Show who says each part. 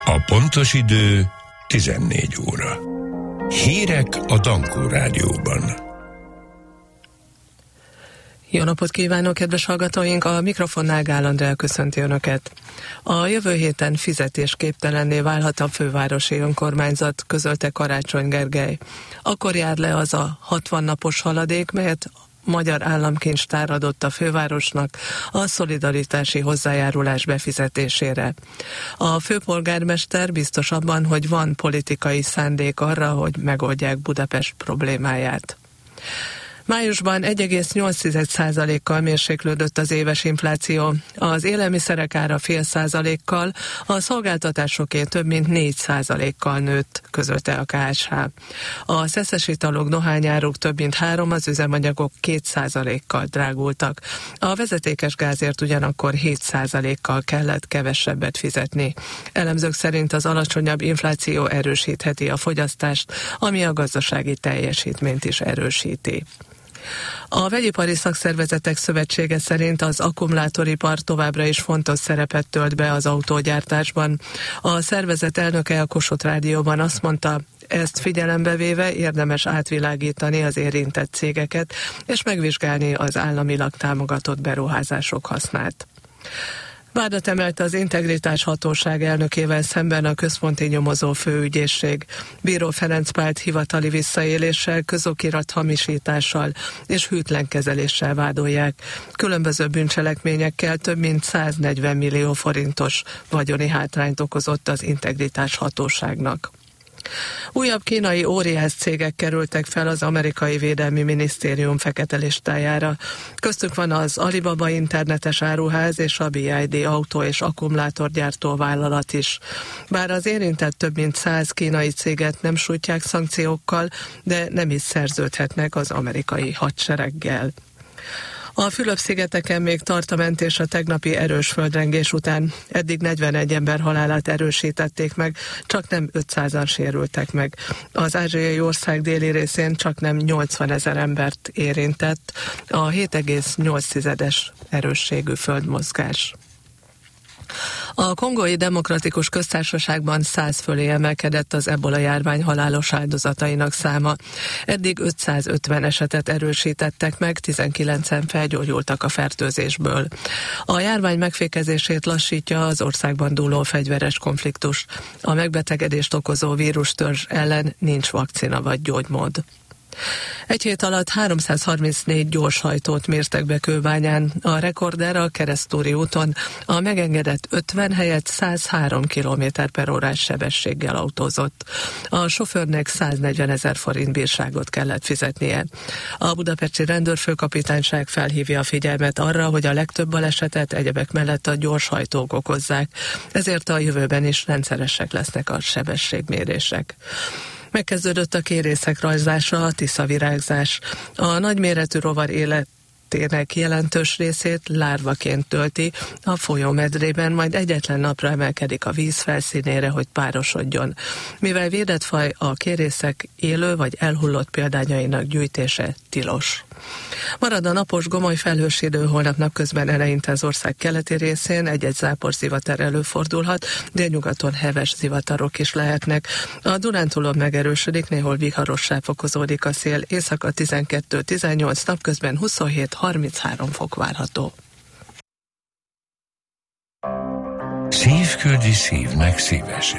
Speaker 1: A pontos idő 14 óra. Hírek a Dankó Rádióban.
Speaker 2: Jó napot kívánok, kedves hallgatóink! A mikrofonnál Gál Andrea köszönti Önöket. A jövő héten fizetésképtelenné válhat a fővárosi önkormányzat, közölte Karácsony Gergely. Akkor jár le az a 60 napos haladék, melyet Magyar Államkincstár adott a fővárosnak a szolidaritási hozzájárulás befizetésére. A főpolgármester biztos abban, hogy van politikai szándék arra, hogy megoldják Budapest problémáját. Májusban 1,8%-kal mérséklődött az éves infláció, az élelmiszerek ára 0,5%-kal, a szolgáltatásoké több mint 4%-kal nőtt, közölte a KSH. A szeszes italok, dohányáruk több mint 3%, az üzemanyagok 2%-kal drágultak. A vezetékes gázért ugyanakkor 7%-kal kellett kevesebbet fizetni. Elemzők szerint az alacsonyabb infláció erősítheti a fogyasztást, ami a gazdasági teljesítményt is erősíti. A Vegyipari Szakszervezetek Szövetsége szerint az akkumulátoripar továbbra is fontos szerepet tölt be az autógyártásban. A szervezet elnöke a Kossuth Rádióban azt mondta, ezt figyelembe véve érdemes átvilágítani az érintett cégeket, és megvizsgálni az államilag támogatott beruházások hasznát. Vádat emelt az Integritás Hatóság elnökével szemben a Központi Nyomozó Főügyészség. Bíró Ferenc Pált hivatali visszaéléssel, közokirat hamisítással és hűtlen kezeléssel vádolják. Különböző bűncselekményekkel több mint 140 millió forintos vagyoni hátrányt okozott az Integritás Hatóságnak. Újabb kínai óriás cégek kerültek fel az amerikai Védelmi Minisztérium fekete listájára. Köztük van az Alibaba internetes áruház és a BYD autó- és akkumulátorgyártó vállalat is. Bár az érintett több mint 100 kínai céget nem sújtják szankciókkal, de nem is szerződhetnek az amerikai hadsereggel. A Fülöp-szigeteken még tart a mentés a tegnapi erős földrengés után. Eddig 41 ember halálát erősítették meg, csak nem 500-an sérültek meg. Az ázsiai ország déli részén csak nem 80 000 embert érintett a 7,8-es erősségű földmozgás. A Kongói Demokratikus Köztársaságban 100 fölé emelkedett az ebola járvány halálos áldozatainak száma. Eddig 550 esetet erősítettek meg, 19-en felgyógyultak a fertőzésből. A járvány megfékezését lassítja az országban dúló fegyveres konfliktus. A megbetegedést okozó vírustörzs ellen nincs vakcina vagy gyógymód. Egy hét alatt 334 gyorshajtót mértek be Kőbányán. A rekorder a Keresztúri úton a megengedett 50 helyett 103 km/h sebességgel autózott. A sofőrnek 140 000 forint bírságot kellett fizetnie. A budapesti rendőrfőkapitányság felhívja a figyelmet arra, hogy a legtöbb balesetet egyebek mellett a gyorshajtók okozzák, ezért a jövőben is rendszeresek lesznek a sebességmérések. Megkezdődött a kérészek rajzása, a tiszavirágzás. A nagyméretű rovar életének jelentős részét lárvaként tölti a folyómedrében, majd egyetlen napra emelkedik a víz felszínére, hogy párosodjon. Mivel védett faj, a kérészek élő vagy elhullott példányainak gyűjtése tilos. Marad a napos, gomoly felhős idő, holnap napközben eleinte az ország keleti részén egy-egy záporzivatar előfordulhat, délnyugaton heves zivatarok is lehetnek. A Dunántúlon megerősödik, néhol viharossá fokozódik a szél, éjszaka 12-18, napközben 27-33 fok várható.
Speaker 1: Szívküldi szívnek szívesen.